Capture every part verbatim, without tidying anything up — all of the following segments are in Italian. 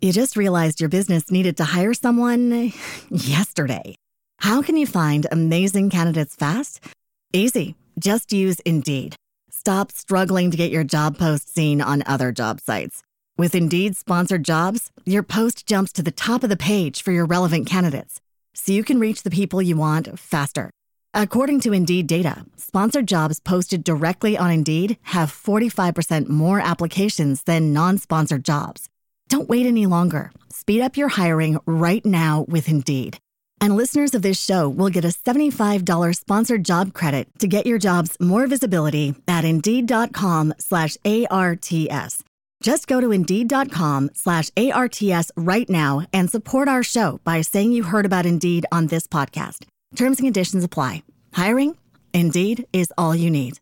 You just realized your business needed to hire someone yesterday. How can you find amazing candidates fast? Easy. Just use Indeed. Stop struggling to get your job post seen on other job sites. With Indeed sponsored jobs, your post jumps to the top of the page for your relevant candidates, so you can reach the people you want faster. According to Indeed data, sponsored jobs posted directly on Indeed have forty-five percent more applications than non-sponsored jobs. Don't wait any longer. Speed up your hiring right now with Indeed. And listeners of this show will get a seventy-five dollars sponsored job credit to get your jobs more visibility at Indeed.com slash ARTS. Just go to Indeed.com slash ARTS right now and support our show by saying you heard about Indeed on this podcast. Terms and conditions apply. Hiring? Indeed is all you need.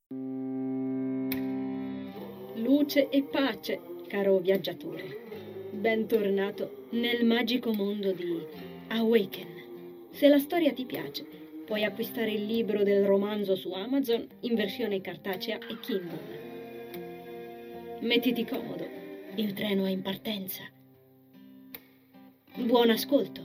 Luce e pace, caro viaggiatore. Bentornato nel magico mondo di Awaken. Se la storia ti piace, puoi acquistare il libro del romanzo su Amazon in versione cartacea e Kindle. Mettiti comodo, il treno è in partenza. Buon ascolto.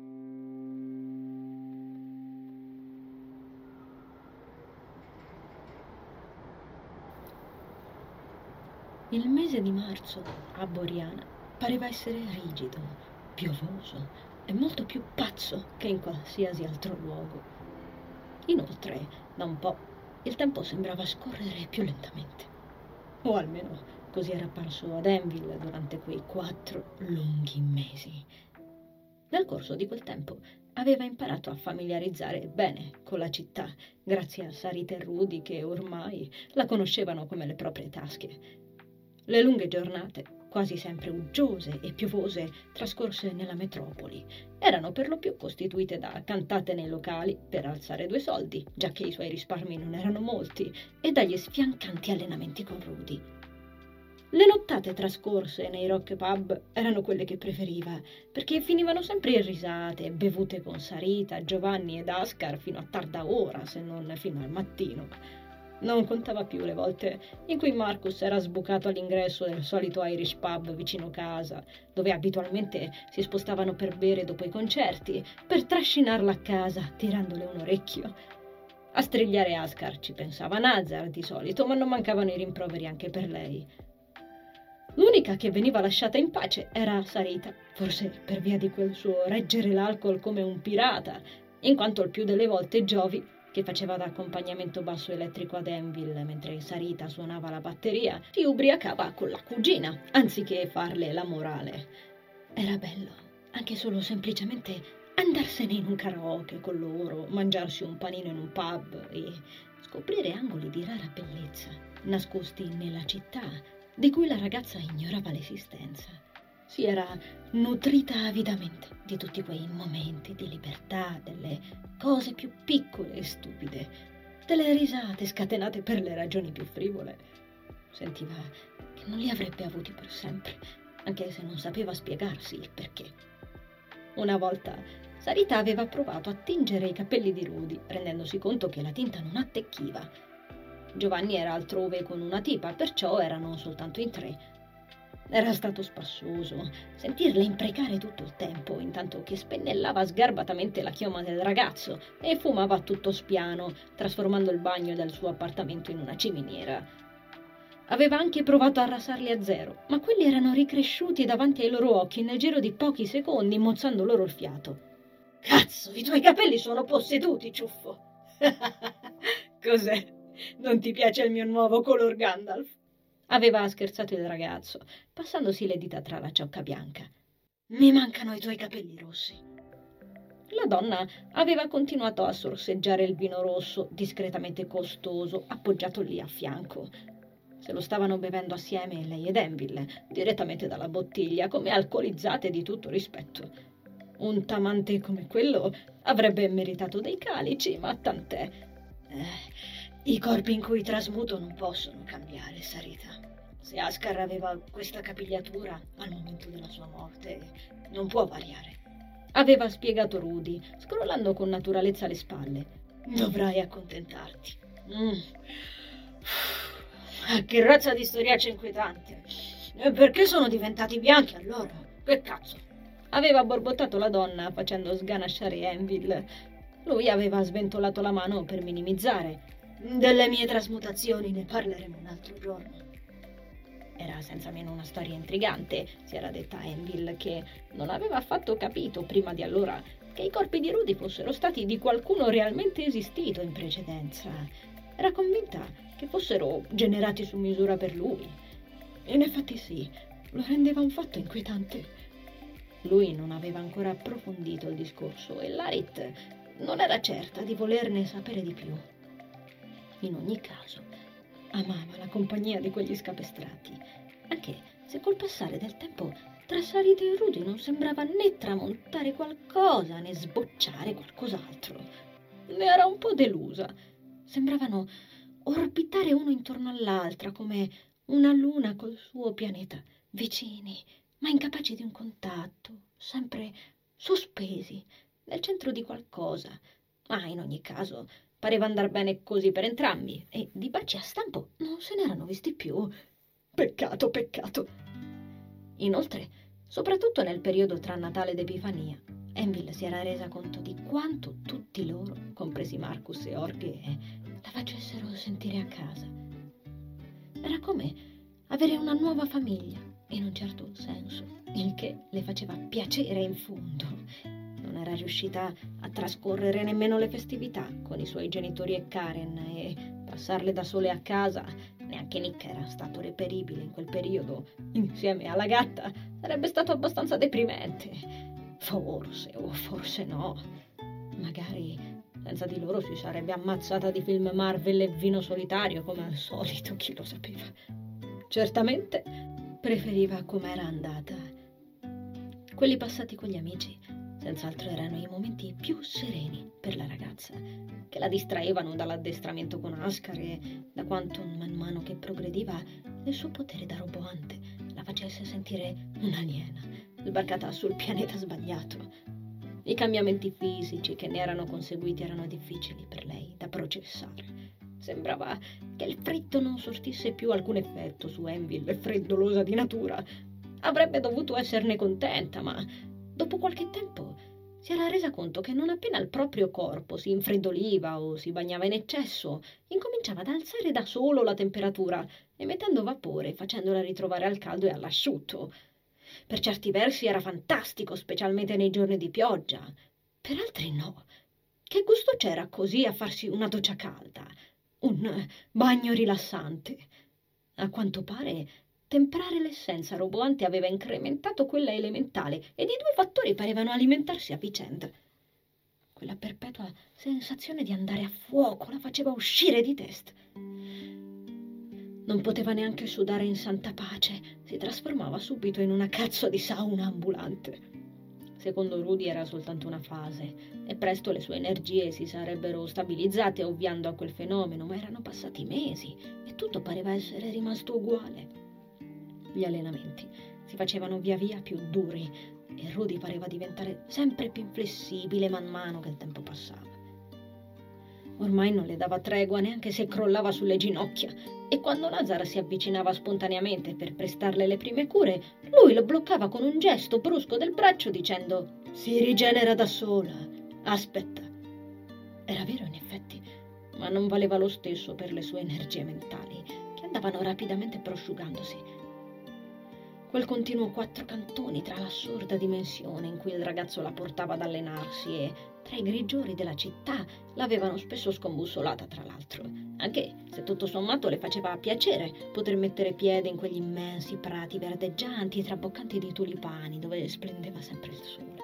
Il mese di marzo a Boriana pareva essere rigido, piovoso e molto più pazzo che in qualsiasi altro luogo. Inoltre, da un po', il tempo sembrava scorrere più lentamente. O almeno così era apparso ad Enville durante quei quattro lunghi mesi. Nel corso di quel tempo aveva imparato a familiarizzare bene con la città, grazie a Sarita e Rudy che ormai la conoscevano come le proprie tasche. Le lunghe giornate, quasi sempre uggiose e piovose, trascorse nella metropoli, erano per lo più costituite da cantate nei locali per alzare due soldi, giacché i suoi risparmi non erano molti, e dagli sfiancanti allenamenti con Rudy. Le nottate trascorse nei rock pub erano quelle che preferiva, perché finivano sempre in risate, bevute con Sarita, Giovanni ed Ascar fino a tarda ora, se non fino al mattino. Non contava più le volte in cui Marcus era sbucato all'ingresso del solito Irish pub vicino casa, dove abitualmente si spostavano per bere dopo i concerti, per trascinarla a casa tirandole un orecchio. A strigliare Ascar ci pensava Nazar di solito, ma non mancavano i rimproveri anche per lei. L'unica che veniva lasciata in pace era Sarita, forse per via di quel suo reggere l'alcol come un pirata, in quanto il più delle volte Giovi, che faceva da accompagnamento basso elettrico ad Enville mentre Sarita suonava la batteria, si ubriacava con la cugina, anziché farle la morale. Era bello, anche solo semplicemente andarsene in un karaoke con loro, mangiarsi un panino in un pub e scoprire angoli di rara bellezza, nascosti nella città, di cui la ragazza ignorava l'esistenza. Si era nutrita avidamente di tutti quei momenti di libertà, delle cose più piccole e stupide, delle risate scatenate per le ragioni più frivole. Sentiva che non li avrebbe avuti per sempre, anche se non sapeva spiegarsi il perché. Una volta Sarita aveva provato a tingere i capelli di Rudy, rendendosi conto che la tinta non attecchiva. Giovanni era altrove con una tipa, perciò erano soltanto in tre. Era stato spassoso sentirle imprecare tutto il tempo, intanto che spennellava sgarbatamente la chioma del ragazzo e fumava tutto spiano, trasformando il bagno del suo appartamento in una ciminiera. Aveva anche provato a rasarli a zero, ma quelli erano ricresciuti davanti ai loro occhi nel giro di pochi secondi, mozzando loro il fiato. «Cazzo, i tuoi capelli sono posseduti, ciuffo!» «Cos'è? Non ti piace il mio nuovo color Gandalf?» aveva scherzato il ragazzo, passandosi le dita tra la ciocca bianca. «Mi mancano i tuoi capelli rossi». La donna aveva continuato a sorseggiare il vino rosso, discretamente costoso, appoggiato lì a fianco. Se lo stavano bevendo assieme lei ed Enville, direttamente dalla bottiglia, come alcolizzate di tutto rispetto. Un tamante come quello avrebbe meritato dei calici, ma tant'è. Eh, I corpi in cui trasmuto non possono cambiare, Sarita. Se Ascar aveva questa capigliatura al momento della sua morte, non può variare. Aveva spiegato Rudy, scrollando con naturalezza le spalle. Dovrai accontentarti. Mm. Che razza di storiaccia inquietante. E perché sono diventati bianchi allora? Che cazzo? Aveva borbottato la donna facendo sganasciare Anvil. Lui aveva sventolato la mano per minimizzare. Delle mie trasmutazioni ne parleremo un altro giorno. Era senza meno una storia intrigante, si era detta Anvil, che non aveva affatto capito prima di allora che i corpi di Rudy fossero stati di qualcuno realmente esistito in precedenza. Era convinta che fossero generati su misura per lui. In effetti sì, lo rendeva un fatto inquietante. Lui non aveva ancora approfondito il discorso e Larit non era certa di volerne sapere di più. In ogni caso, amava la compagnia di quegli scapestrati, anche se col passare del tempo tra Sarit e Rudy non sembrava né tramontare qualcosa né sbocciare qualcos'altro. Ne era un po' delusa. Sembravano orbitare uno intorno all'altra come una luna col suo pianeta, vicini, ma incapaci di un contatto, sempre sospesi, nel centro di qualcosa. Ma in ogni caso pareva andar bene così per entrambi e di baci a stampo non se n'erano visti più. Peccato, peccato. Inoltre, soprattutto nel periodo tra Natale ed Epifania, Anvil si era resa conto di quanto tutti loro, compresi Marcus e Orge, la facessero sentire a casa. Era come avere una nuova famiglia, in un certo senso, il che le faceva piacere in fondo. Non era riuscita a trascorrere nemmeno le festività con i suoi genitori e Karen, e passarle da sole a casa, neanche Nick era stato reperibile in quel periodo, insieme alla gatta, sarebbe stato abbastanza deprimente. Forse o forse no. Magari senza di loro si sarebbe ammazzata di film Marvel e vino solitario, come al solito, chi lo sapeva. Certamente preferiva com'era andata. Quelli passati con gli amici senz'altro erano i momenti più sereni per la ragazza, che la distraevano dall'addestramento con Askar e da quanto man mano che progrediva il suo potere da roboante la facesse sentire un'aliena, sbarcata sul pianeta sbagliato. I cambiamenti fisici che ne erano conseguiti erano difficili per lei da processare. Sembrava che il fritto non sortisse più alcun effetto su Anvil, freddolosa di natura. Avrebbe dovuto esserne contenta, ma dopo qualche tempo si era resa conto che non appena il proprio corpo si infreddoliva o si bagnava in eccesso, incominciava ad alzare da solo la temperatura, emettendo vapore e facendola ritrovare al caldo e all'asciutto. Per certi versi era fantastico, specialmente nei giorni di pioggia. Per altri no. Che gusto c'era così a farsi una doccia calda? Un bagno rilassante? A quanto pare, temprare l'essenza roboante aveva incrementato quella elementale ed i due fattori parevano alimentarsi a vicenda. Quella perpetua sensazione di andare a fuoco la faceva uscire di testa. Non poteva neanche sudare in santa pace, si trasformava subito in una cazzo di sauna ambulante. Secondo Rudy era soltanto una fase e presto le sue energie si sarebbero stabilizzate ovviando a quel fenomeno, ma erano passati mesi e tutto pareva essere rimasto uguale. Gli allenamenti si facevano via via più duri e Rudy pareva diventare sempre più inflessibile man mano che il tempo passava. Ormai non le dava tregua neanche se crollava sulle ginocchia e quando Nazar si avvicinava spontaneamente per prestarle le prime cure, lui lo bloccava con un gesto brusco del braccio dicendo «Si rigenera da sola, aspetta». Era vero in effetti, ma non valeva lo stesso per le sue energie mentali, che andavano rapidamente prosciugandosi. Quel continuo quattro cantoni tra l'assurda dimensione in cui il ragazzo la portava ad allenarsi e tra i grigiori della città l'avevano spesso scombussolata, tra l'altro, anche se tutto sommato le faceva piacere poter mettere piede in quegli immensi prati verdeggianti e traboccanti di tulipani dove splendeva sempre il sole.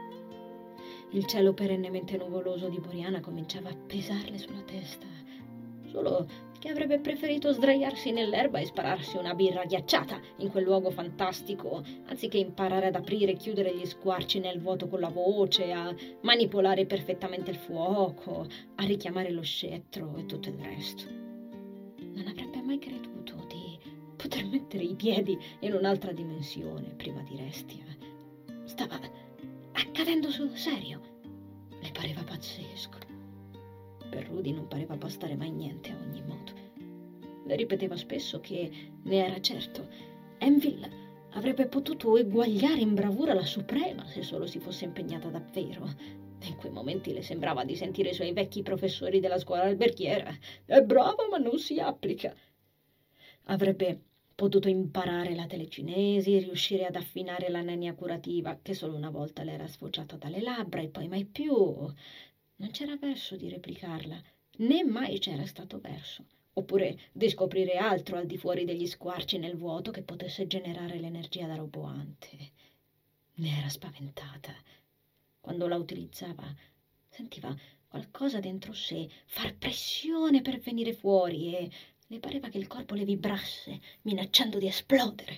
Il cielo perennemente nuvoloso di Boriana cominciava a pesarle sulla testa, solo che avrebbe preferito sdraiarsi nell'erba e spararsi una birra ghiacciata in quel luogo fantastico, anziché imparare ad aprire e chiudere gli squarci nel vuoto con la voce, a manipolare perfettamente il fuoco, a richiamare lo scettro e tutto il resto. Non avrebbe mai creduto di poter mettere i piedi in un'altra dimensione prima di Restia. Stava accadendo sul serio. Le pareva pazzesco. Per Rudy non pareva bastare mai niente a ogni modo. Le ripeteva spesso che ne era certo. Anvil Avrebbe potuto eguagliare in bravura la Suprema se solo si fosse impegnata davvero. In quei momenti le sembrava di sentire i suoi vecchi professori della scuola alberghiera. È brava ma non si applica. Avrebbe potuto imparare la telecinesi, riuscire ad affinare la nenia curativa che solo una volta le era sfociata dalle labbra e poi mai più. Non c'era verso di replicarla, né mai c'era stato verso. Oppure di scoprire altro al di fuori degli squarci nel vuoto che potesse generare l'energia da roboante. Ne era spaventata. Quando la utilizzava, sentiva qualcosa dentro sé far pressione per venire fuori e le pareva che il corpo le vibrasse, minacciando di esplodere.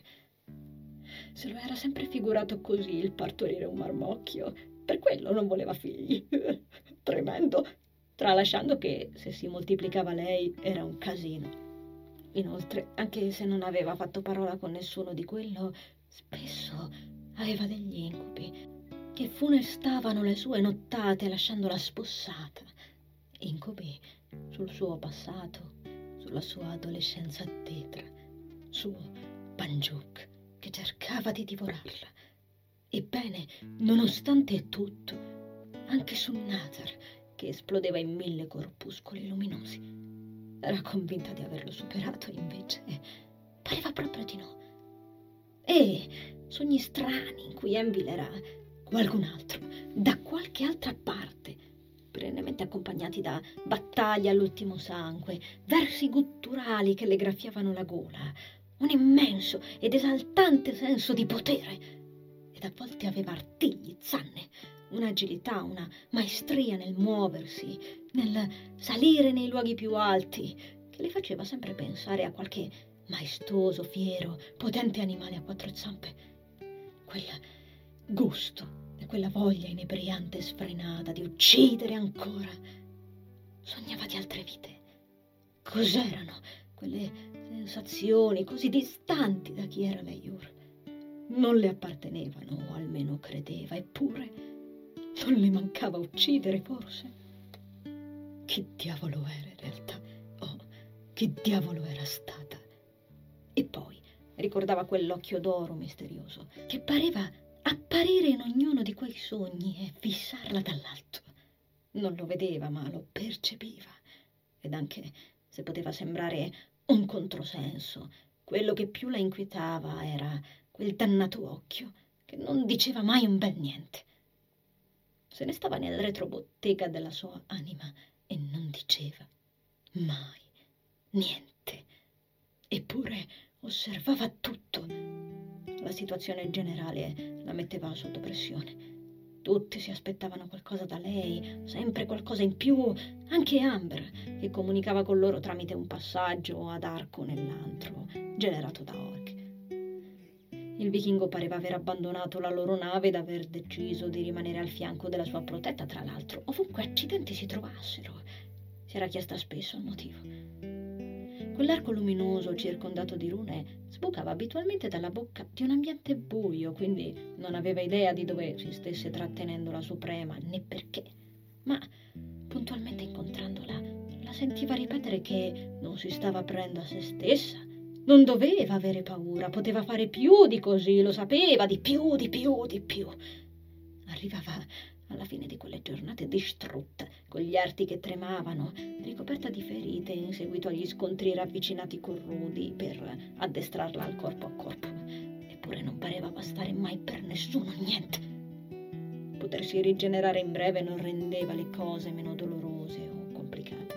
Se lo era sempre figurato così il partorire un marmocchio. Per quello non voleva figli. Tremendo. Tralasciando che se si moltiplicava lei era un casino. Inoltre, anche se non aveva fatto parola con nessuno di quello, spesso aveva degli incubi che funestavano le sue nottate lasciandola spossata. Incubi sul suo passato, sulla sua adolescenza tetra, su Banjuk che cercava di divorarla. Ebbene, nonostante tutto, anche su Nazar, che esplodeva in mille corpuscoli luminosi. Era convinta di averlo superato, invece pareva proprio di no. E sogni strani in cui Envil era qualcun altro, da qualche altra parte, perennemente accompagnati da battaglie all'ultimo sangue, versi gutturali che le graffiavano la gola, un immenso ed esaltante senso di potere. Ed a volte aveva artigli, zanne, un'agilità, una maestria nel muoversi, nel salire nei luoghi più alti, che le faceva sempre pensare a qualche maestoso, fiero, potente animale a quattro zampe. Quel gusto e quella voglia inebriante e sfrenata di uccidere ancora. Sognava di altre vite. Cos'erano quelle sensazioni così distanti da chi era lei ora? Non le appartenevano, o almeno credeva, eppure non le mancava uccidere, forse? Che diavolo era in realtà? Oh, che diavolo era stata? E poi ricordava quell'occhio d'oro misterioso che pareva apparire in ognuno di quei sogni e fissarla dall'alto. Non lo vedeva, ma lo percepiva. Ed anche se poteva sembrare un controsenso, quello che più la inquietava era quel dannato occhio che non diceva mai un bel niente. Se ne stava nel retrobottega della sua anima e non diceva mai niente. Eppure osservava tutto. La situazione generale la metteva sotto pressione. Tutti si aspettavano qualcosa da lei, sempre qualcosa in più, anche Amber, che comunicava con loro tramite un passaggio ad arco nell'antro, generato da Orc. Il vichingo pareva aver abbandonato la loro nave ed aver deciso di rimanere al fianco della sua protetta, tra l'altro, ovunque accidenti si trovassero. Si era chiesta spesso il motivo. Quell'arco luminoso circondato di rune sbucava abitualmente dalla bocca di un ambiente buio, quindi non aveva idea di dove si stesse trattenendo la Suprema, né perché. Ma, puntualmente incontrandola, la sentiva ripetere che non si stava aprendo a se stessa. Non doveva avere paura, poteva fare più di così, lo sapeva, di più, di più, di più. Arrivava alla fine di quelle giornate distrutta, con gli arti che tremavano, ricoperta di ferite in seguito agli scontri ravvicinati con Rudy per addestrarla al corpo a corpo. Eppure non pareva bastare mai per nessuno, niente. Potersi rigenerare in breve non rendeva le cose meno dolorose o complicate.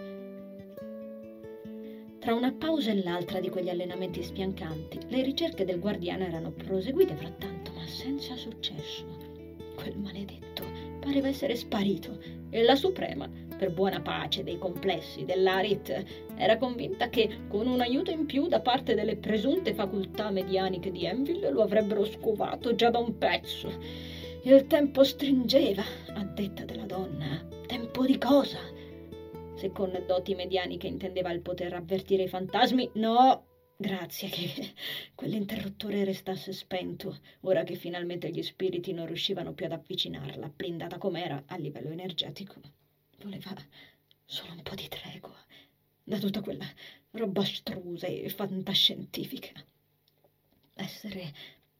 Tra una pausa e l'altra di quegli allenamenti spiancanti, le ricerche del guardiano erano proseguite frattanto, ma senza successo. Quel maledetto pareva essere sparito e la Suprema, per buona pace dei complessi dell'Arit, era convinta che con un aiuto in più da parte delle presunte facoltà medianiche di Envil lo avrebbero scovato già da un pezzo. Il tempo stringeva, a detta della donna. Tempo di cosa? Se con doti medianiche intendeva il poter avvertire i fantasmi, no, grazie che quell'interruttore restasse spento, ora che finalmente gli spiriti non riuscivano più ad avvicinarla, blindata com'era a livello energetico. Voleva solo un po' di tregua da tutta quella roba astrusa e fantascientifica. Essere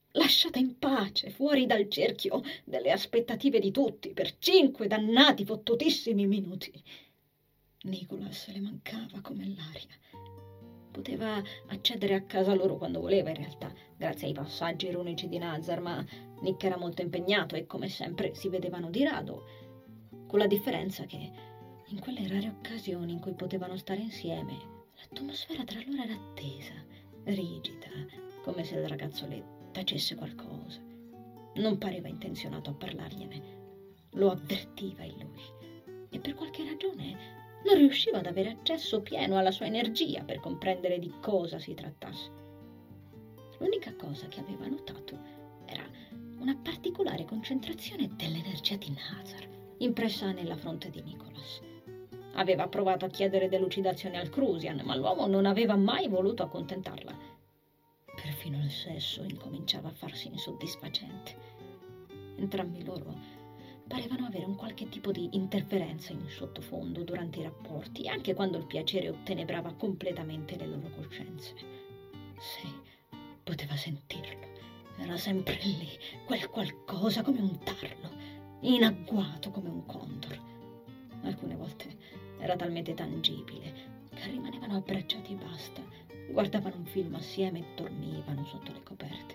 lasciata in pace, fuori dal cerchio delle aspettative di tutti, per cinque dannati fottutissimi minuti. Nicholas le mancava come l'aria. Poteva accedere a casa loro quando voleva, in realtà, grazie ai passaggi ironici di Nazar, ma Nick era molto impegnato e, come sempre, si vedevano di rado, con la differenza che, in quelle rare occasioni in cui potevano stare insieme, l'atmosfera tra loro era tesa, rigida, come se il ragazzo le tacesse qualcosa. Non pareva intenzionato a parlargliene, lo avvertiva in lui, e per qualche ragione non riusciva ad avere accesso pieno alla sua energia per comprendere di cosa si trattasse. L'unica cosa che aveva notato era una particolare concentrazione dell'energia di Nazar, impressa nella fronte di Nicholas. Aveva provato a chiedere delucidazioni al Crusian, ma l'uomo non aveva mai voluto accontentarla. Perfino il sesso incominciava a farsi insoddisfacente. Entrambi loro parevano avere un qualche tipo di interferenza in sottofondo durante i rapporti, anche quando il piacere ottenebrava completamente le loro coscienze. Sì, poteva sentirlo. Era sempre lì, quel qualcosa come un tarlo, in agguato come un condor. Alcune volte era talmente tangibile che rimanevano abbracciati e basta, guardavano un film assieme e dormivano sotto le coperte.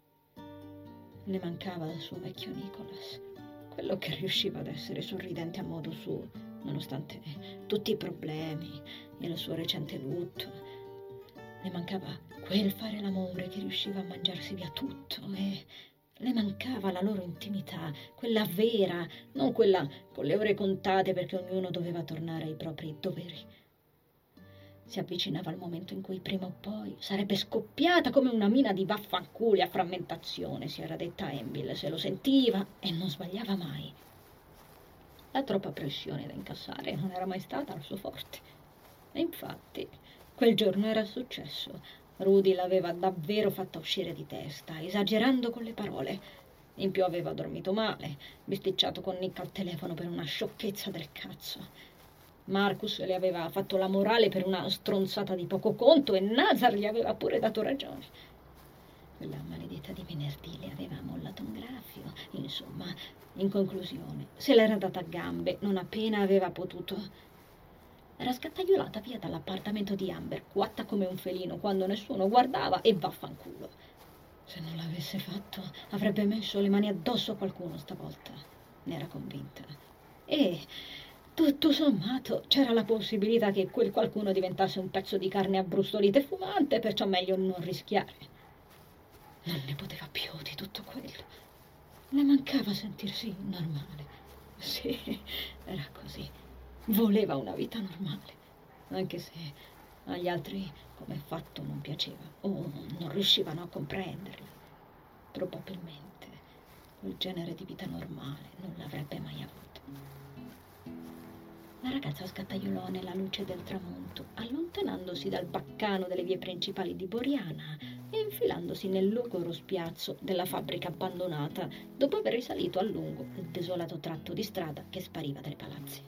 Le mancava il suo vecchio Nicholas, quello che riusciva ad essere sorridente a modo suo, nonostante tutti i problemi e il suo recente lutto. Le mancava quel fare l'amore che riusciva a mangiarsi via tutto, e le mancava la loro intimità, quella vera, non quella con le ore contate perché ognuno doveva tornare ai propri doveri. Si avvicinava il momento in cui prima o poi sarebbe scoppiata come una mina di vaffanculi a frammentazione, si era detta Embil, se lo sentiva e non sbagliava mai. La troppa pressione da incassare non era mai stata il suo forte. E infatti, quel giorno era successo. Rudy l'aveva davvero fatta uscire di testa, esagerando con le parole. In più aveva dormito male, bisticciato con Nick al telefono per una sciocchezza del cazzo. Marcus le aveva fatto la morale per una stronzata di poco conto e Nazar gli aveva pure dato ragione. Quella maledetta di venerdì le aveva mollato un graffio. Insomma, in conclusione, se l'era data a gambe non appena aveva potuto. Era scattaiolata via dall'appartamento di Amber, quatta come un felino quando nessuno guardava, e vaffanculo. Se non l'avesse fatto, avrebbe messo le mani addosso a qualcuno stavolta, ne era convinta. E tutto sommato c'era la possibilità che quel qualcuno diventasse un pezzo di carne abbrustolita e fumante, perciò meglio non rischiare. Non ne poteva più di tutto quello. Le mancava sentirsi normale. Sì, era così. Voleva una vita normale, anche se agli altri come fatto non piaceva o non riuscivano a comprenderla. Probabilmente quel genere di vita normale non l'avrebbe mai avuto. La ragazza sgattaiolò nella luce del tramonto, allontanandosi dal baccano delle vie principali di Boriana e infilandosi nel logoro spiazzo della fabbrica abbandonata, dopo aver risalito a lungo il desolato tratto di strada che spariva dai palazzi.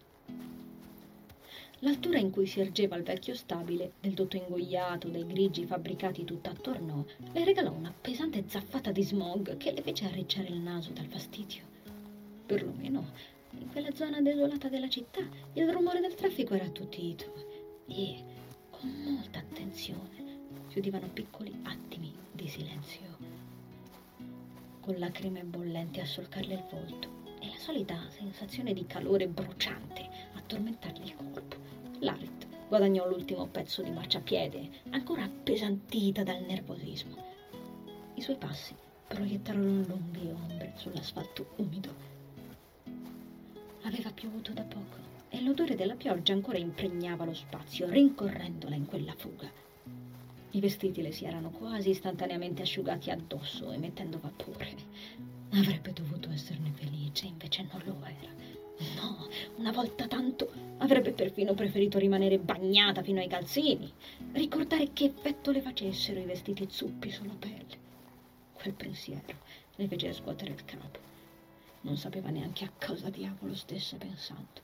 L'altura in cui si ergeva il vecchio stabile, del dotto ingoiato dai grigi fabbricati tutt'attorno, le regalò una pesante zaffata di smog che le fece arricciare il naso dal fastidio. Perlomeno in quella zona desolata della città il rumore del traffico era attutito e, con molta attenzione, si udivano piccoli attimi di silenzio. Con lacrime bollenti a solcarle il volto e la solita sensazione di calore bruciante a tormentarle il corpo, Larit guadagnò l'ultimo pezzo di marciapiede, ancora appesantita dal nervosismo. I suoi passi proiettarono lunghe ombre sull'asfalto umido. Aveva piovuto da poco e l'odore della pioggia ancora impregnava lo spazio, rincorrendola in quella fuga. I vestiti le si erano quasi istantaneamente asciugati addosso, emettendo vapore. Avrebbe dovuto esserne felice, invece non lo era. No, una volta tanto avrebbe perfino preferito rimanere bagnata fino ai calzini, ricordare che effetto le facessero i vestiti zuppi sulla pelle. Quel pensiero le fece scuotere il capo. Non sapeva neanche a cosa diavolo stesse pensando.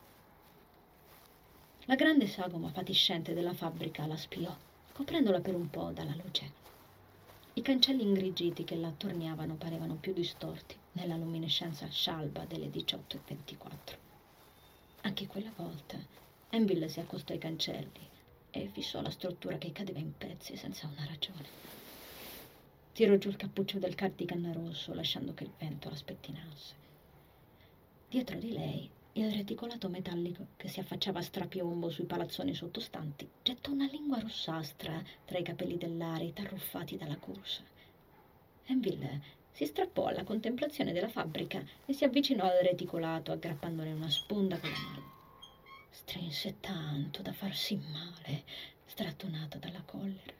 La grande sagoma fatiscente della fabbrica la spiò, coprendola per un po' dalla luce. I cancelli ingrigiti che la attorniavano parevano più distorti nella luminescenza scialba delle diciotto e ventiquattro. Anche quella volta Anville si accostò ai cancelli e fissò la struttura che cadeva in pezzi senza una ragione. Tirò giù il cappuccio del cardigan rosso, lasciando che il vento la spettinasse. Dietro di lei, il reticolato metallico che si affacciava a strapiombo sui palazzoni sottostanti gettò una lingua rossastra tra i capelli dell'aria tarruffati dalla corsa. Anville si strappò alla contemplazione della fabbrica e si avvicinò al reticolato aggrappandone una sponda con la mano. Strinse tanto da farsi male, strattonata dalla collera.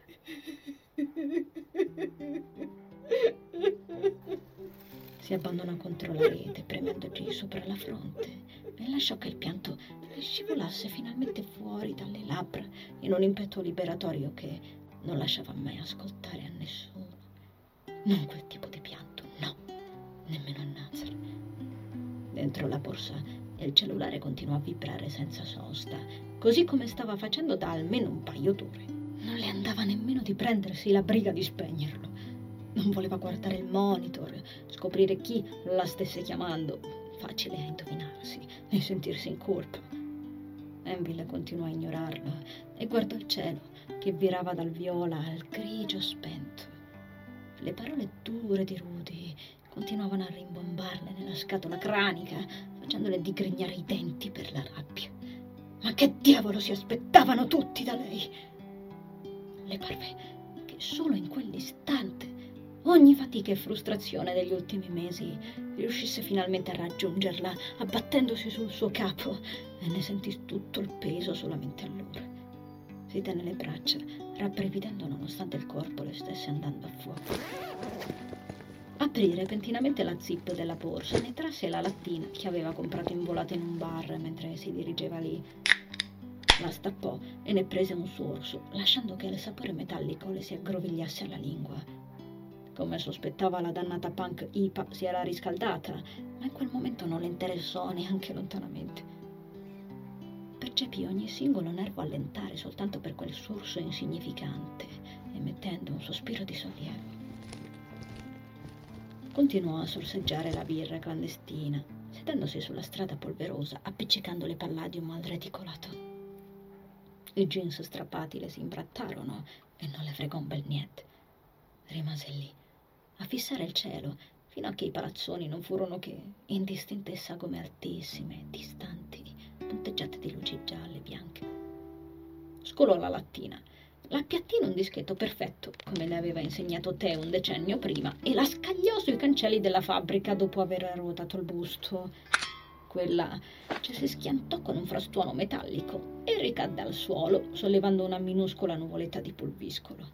Si abbandonò contro la rete, premendoci sopra la fronte, e lasciò che il pianto le scivolasse finalmente fuori dalle labbra in un impeto liberatorio che non lasciava mai ascoltare a nessuno. Non quel tipo di pianto, no, nemmeno a Nazareth. Dentro la borsa il cellulare continuò a vibrare senza sosta, così come stava facendo da almeno un paio d'ore. Non le andava nemmeno di prendersi la briga di spegnerlo. Non voleva guardare il monitor, scoprire chi la stesse chiamando, facile a indovinarsi, e sentirsi in colpa. Anville continuò a ignorarlo e guardò il cielo che virava dal viola al grigio spento. Le parole dure di Rudy continuavano a rimbombarle nella scatola cranica, facendole digrignare i denti per la rabbia. Ma che diavolo si aspettavano tutti da lei? Le parve che solo in quell'istante ogni fatica e frustrazione degli ultimi mesi riuscisse finalmente a raggiungerla, abbattendosi sul suo capo, e ne sentì tutto il peso solamente allora. Si tenne le braccia, rabbrividendo nonostante il corpo le stesse andando a fuoco. Aprì repentinamente la zip della borsa e ne trasse la lattina che aveva comprato involata in un bar mentre si dirigeva lì. La stappò e ne prese un sorso, lasciando che il sapore metallico le si aggrovigliasse alla lingua. Come sospettava, la dannata punk I P A si era riscaldata, ma in quel momento non le interessò neanche lontanamente. Percepì ogni singolo nervo allentare soltanto per quel sorso insignificante, emettendo un sospiro di sollievo. Continuò a sorseggiare la birra clandestina, sedendosi sulla strada polverosa, appiccicando le palladium al reticolato. I jeans strappati le si imbrattarono e non le fregò un bel niente. Rimase lì, a fissare il cielo, fino a che i palazzoni non furono che indistinte sagome altissime, distanti, punteggiate di luci gialle e bianche. Scolò la lattina, la appiattì in un dischetto perfetto, come le aveva insegnato Teo un decennio prima, e la scagliò sui cancelli della fabbrica dopo aver ruotato il busto. Quella ci si schiantò con un frastuono metallico e ricadde al suolo, sollevando una minuscola nuvoletta di pulviscolo.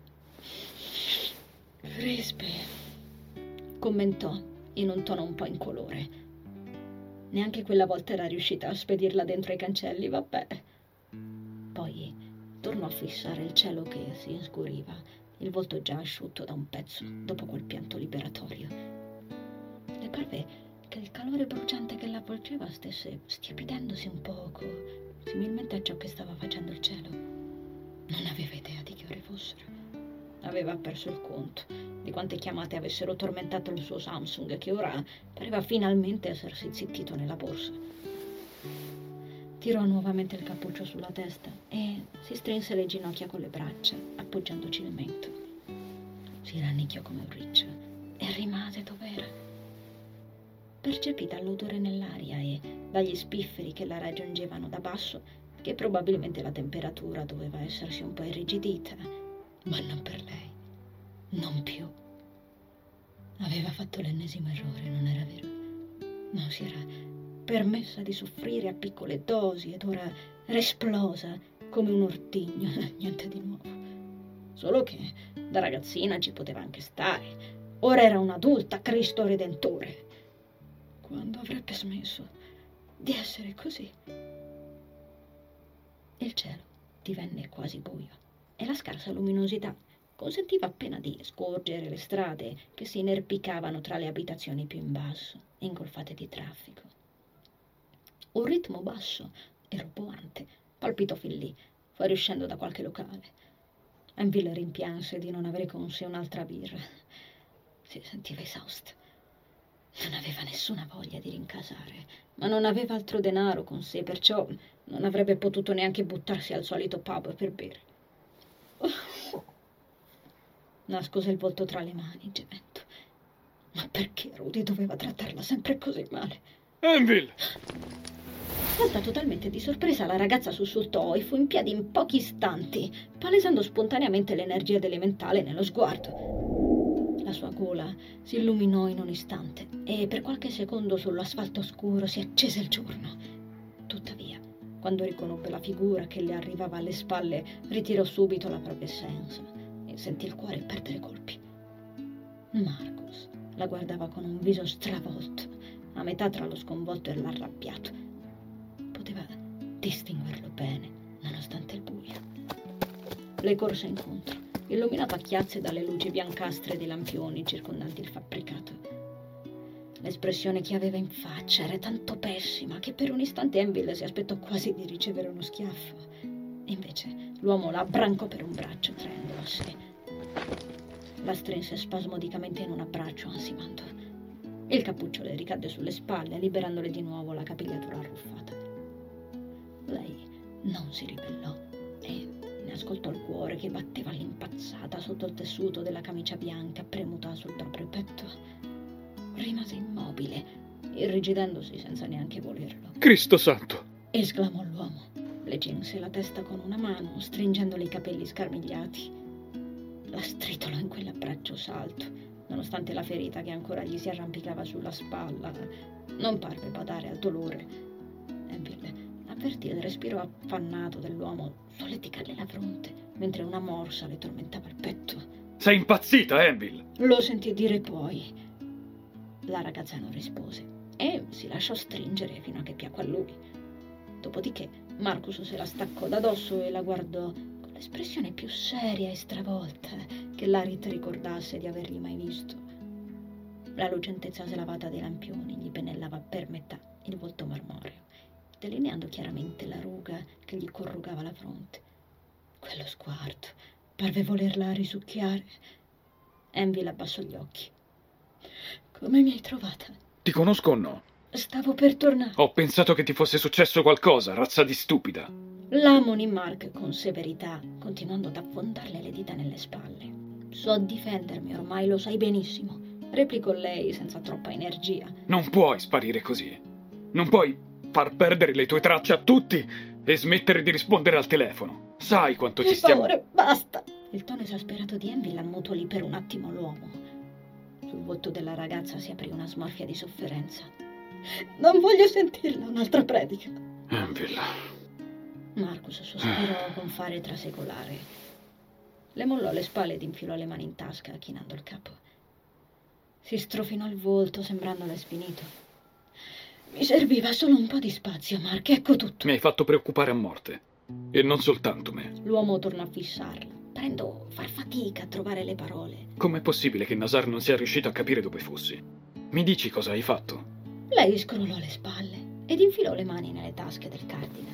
Frisbee, commentò in un tono un po' incolore. Neanche quella volta era riuscita a spedirla dentro ai cancelli, vabbè. Poi tornò a fissare il cielo che si inscuriva, il volto già asciutto da un pezzo dopo quel pianto liberatorio. Le parve che il calore bruciante che la avvolgeva stesse stiepidendosi un poco, similmente a ciò che stava facendo il cielo. Non aveva idea di che ore fossero. Aveva perso il conto di quante chiamate avessero tormentato il suo Samsung, che ora pareva finalmente essersi zittito nella borsa. Tirò nuovamente il cappuccio sulla testa e si strinse le ginocchia con le braccia, appoggiandoci il mento. Si rannicchiò come un riccio e rimase dov'era. Percepì dall'odore nell'aria e dagli spifferi che la raggiungevano da basso che probabilmente la temperatura doveva essersi un po' irrigidita, ma non per lei, non più. Aveva fatto l'ennesimo errore, non era vero? Non si era permessa di soffrire a piccole dosi ed ora era esplosa come un ortigno, niente di nuovo. Solo che da ragazzina ci poteva anche stare. Ora era un'adulta, Cristo Redentore. Quando avrebbe smesso di essere così? Il cielo divenne quasi buio e la scarsa luminosità consentiva appena di scorgere le strade che si inerpicavano tra le abitazioni più in basso, ingolfate di traffico. Un ritmo basso e roboante palpitò fin lì, fuoriuscendo da qualche locale. Enville rimpianse di non avere con sé un'altra birra. Si sentiva esausta. Non aveva nessuna voglia di rincasare, ma non aveva altro denaro con sé, perciò non avrebbe potuto neanche buttarsi al solito pub per bere. Nascose il volto tra le mani, gemendo. Ma perché Rudy doveva trattarla sempre così male? Enville! Colta totalmente di sorpresa, la ragazza sussultò e fu in piedi in pochi istanti, palesando spontaneamente l'energia elementale nello sguardo. La sua gola si illuminò in un istante e per qualche secondo sull'asfalto scuro si accese il giorno. Tuttavia, quando riconobbe la figura che le arrivava alle spalle, ritirò subito la propria essenza e sentì il cuore perdere colpi. Marcus la guardava con un viso stravolto, a metà tra lo sconvolto e l'arrabbiato. Poteva distinguerlo bene, nonostante il buio. Le corse incontro, illuminato a chiazze dalle luci biancastre dei lampioni circondanti il fabbricato. L'espressione che aveva in faccia era tanto pessima che per un istante Enville si aspettò quasi di ricevere uno schiaffo. E invece l'uomo la abbrancò per un braccio, traendola a sé. La strinse spasmodicamente in un abbraccio, ansimando. Il cappuccio le ricadde sulle spalle, liberandole di nuovo la capigliatura arruffata. Lei non si ribellò e ne ascoltò il cuore che batteva all'impazzata sotto il tessuto della camicia bianca premuta sul proprio petto. Rimase immobile, irrigidendosi senza neanche volerlo. Cristo santo! Esclamò l'uomo. Le cinse la testa con una mano, stringendole i capelli scarmigliati. La stritolò in quell'abbraccio salto, nonostante la ferita che ancora gli si arrampicava sulla spalla. Non parve badare al dolore. Enville avvertì il respiro affannato dell'uomo solleticarle la fronte, mentre una morsa le tormentava il petto. Sei impazzita, Enville! Lo sentì dire poi. La ragazza non rispose e si lasciò stringere fino a che piacque a lui. Dopodiché Marcus se la staccò da dosso e la guardò con l'espressione più seria e stravolta che Larit ricordasse di avergli mai visto. La lucentezza slavata dei lampioni gli pennellava per metà il volto marmoreo, delineando chiaramente la ruga che gli corrugava la fronte. Quello sguardo parve volerla risucchiare. Enville abbassò gli occhi. Come mi hai trovata? Ti conosco o no? Stavo per tornare. Ho pensato che ti fosse successo qualcosa, razza di stupida. La ammonì Mark con severità, continuando ad affondarle le dita nelle spalle. So difendermi, ormai lo sai benissimo, replicò lei senza troppa energia. Non puoi sparire così. Non puoi far perdere le tue tracce a tutti e smettere di rispondere al telefono. Sai quanto ci stiamo... Per favore, basta! Il tono esasperato di Enville ammutolì per un attimo l'uomo. Sul volto della ragazza si aprì una smorfia di sofferenza. Non voglio sentirla un'altra predica. Enville... Marcus sospirò con fare trasecolare. Le mollò le spalle ed infilò le mani in tasca, chinando il capo. Si strofinò il volto, sembrandole sfinito. Mi serviva solo un po' di spazio, Mark, ecco tutto. Mi hai fatto preoccupare a morte. E non soltanto me. L'uomo tornò a fissarla, parendo far fatica a trovare le parole. Com'è possibile che Nazar non sia riuscito a capire dove fossi? Mi dici cosa hai fatto? Lei scrollò le spalle ed infilò le mani nelle tasche del cardine.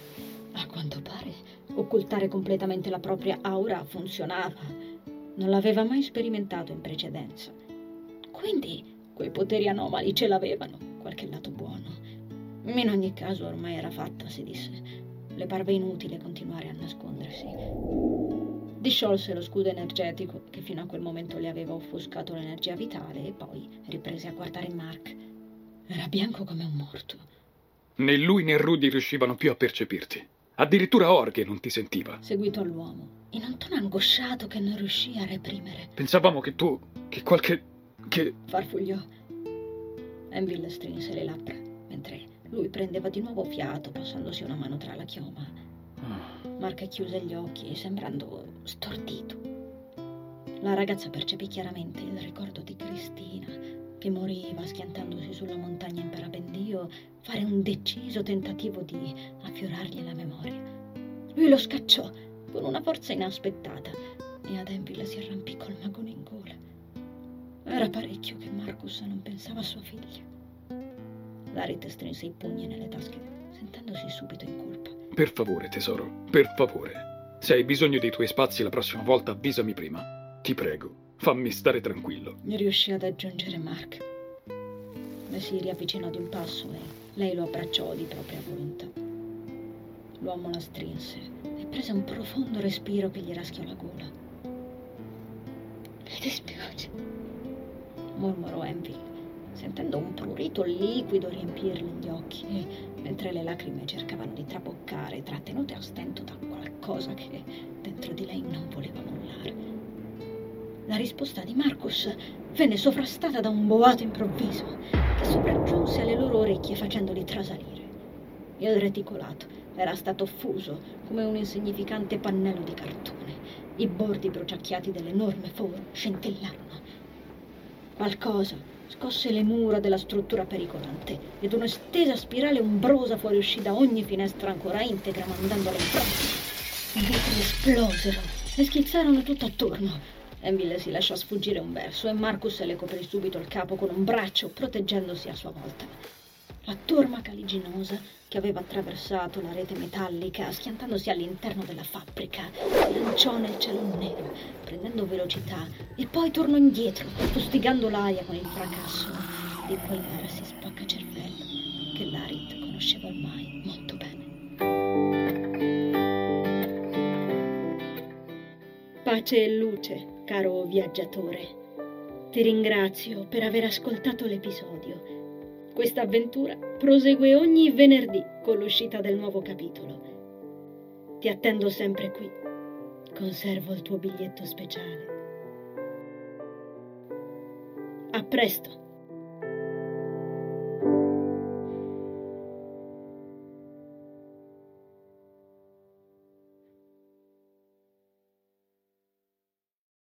A quanto pare, occultare completamente la propria aura funzionava. Non l'aveva mai sperimentato in precedenza. Quindi quei poteri anomali ce l'avevano, qualche lato buono. In ogni caso ormai era fatta, si disse. Le parve inutile continuare a nascondersi. Disciolse lo scudo energetico che fino a quel momento le aveva offuscato l'energia vitale e poi riprese a guardare Mark. Era bianco come un morto. Né lui né Rudy riuscivano più a percepirti. Addirittura Orghe non ti sentiva. Seguito all'uomo, in un tono angosciato che non riuscì a reprimere. Pensavamo che tu... che qualche... che... Farfugliò. Enville strinse le labbra, mentre lui prendeva di nuovo fiato, passandosi una mano tra la chioma. Mark chiuse gli occhi, sembrando stordito. La ragazza percepì chiaramente il ricordo di Cristina, che moriva schiantandosi sulla montagna in parapendio, fare un deciso tentativo di affiorargli la memoria. Lui lo scacciò con una forza inaspettata e ad Enville si arrampicò il magone in gola. Era parecchio che Marcus non pensava a sua figlia. Larit strinse i pugni nelle tasche, sentendosi subito in colpa. Per favore, tesoro, per favore. Se hai bisogno dei tuoi spazi la prossima volta, avvisami prima. Ti prego, fammi stare tranquillo. Riuscì ad aggiungere Mark. Le si riavvicinò di un passo e lei lo abbracciò di propria volontà. L'uomo la strinse e prese un profondo respiro che gli raschiò la gola. Mi dispiace, mormorò Envy, sentendo un prurito liquido riempirle gli occhi, e mentre le lacrime cercavano di traboccare, trattenute a stento da qualcosa che dentro di lei non voleva mollare. La risposta di Marcus venne sovrastata da un boato improvviso che sopraggiunse alle loro orecchie facendoli trasalire. Il reticolato era stato fuso come un insignificante pannello di cartone. I bordi bruciacchiati dell'enorme foro scintillarono. Qualcosa scosse le mura della struttura pericolante ed un'estesa spirale ombrosa fuoriuscì da ogni finestra ancora integra, mandandola in front. I vetri esplosero e schizzarono tutto attorno. Envy si lasciò sfuggire un verso e Marcus le coprì subito il capo con un braccio, proteggendosi a sua volta. La torma caliginosa che aveva attraversato la rete metallica, schiantandosi all'interno della fabbrica, si lanciò nel cielo nero, prendendo velocità, e poi tornò indietro, fustigando l'aria con il fracasso di quell'erasi spaccacervello che Larit conosceva ormai molto bene. Pace e luce, caro viaggiatore. Ti ringrazio per aver ascoltato l'episodio. Questa avventura prosegue ogni venerdì con l'uscita del nuovo capitolo. Ti attendo sempre qui. Conservo il tuo biglietto speciale. A presto!